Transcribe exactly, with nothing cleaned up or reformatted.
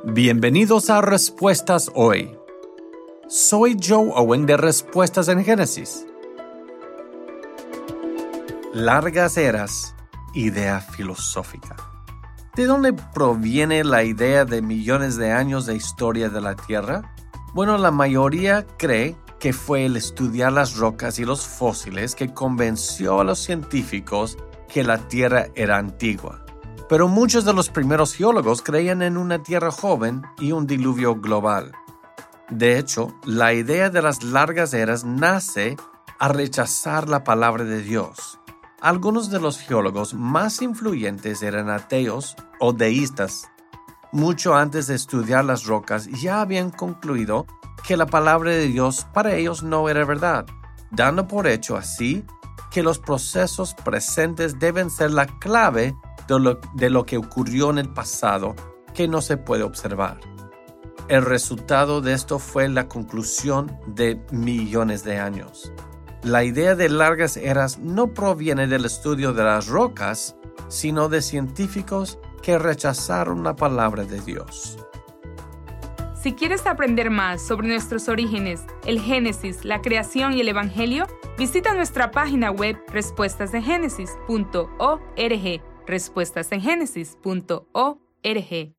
Bienvenidos a Respuestas Hoy. Soy Joe Owen de Respuestas en Génesis. Largas eras, idea filosófica. ¿De dónde proviene la idea de millones de años de historia de la Tierra? Bueno, la mayoría cree que fue el estudiar las rocas y los fósiles que convenció a los científicos que la Tierra era antigua. Pero muchos de los primeros geólogos creían en una Tierra joven y un diluvio global. De hecho, la idea de las largas eras nace a rechazar la palabra de Dios. Algunos de los geólogos más influyentes eran ateos o deístas. Mucho antes de estudiar las rocas ya habían concluido que la palabra de Dios para ellos no era verdad, dando por hecho así que los procesos presentes deben ser la clave de lo, de lo que ocurrió en el pasado que no se puede observar. El resultado de esto fue la conclusión de millones de años. La idea de largas eras no proviene del estudio de las rocas, sino de científicos que rechazaron la palabra de Dios. Si quieres aprender más sobre nuestros orígenes, el Génesis, la creación y el Evangelio, visita nuestra página web respuestas en génesis punto org. respuestas en génesis punto org.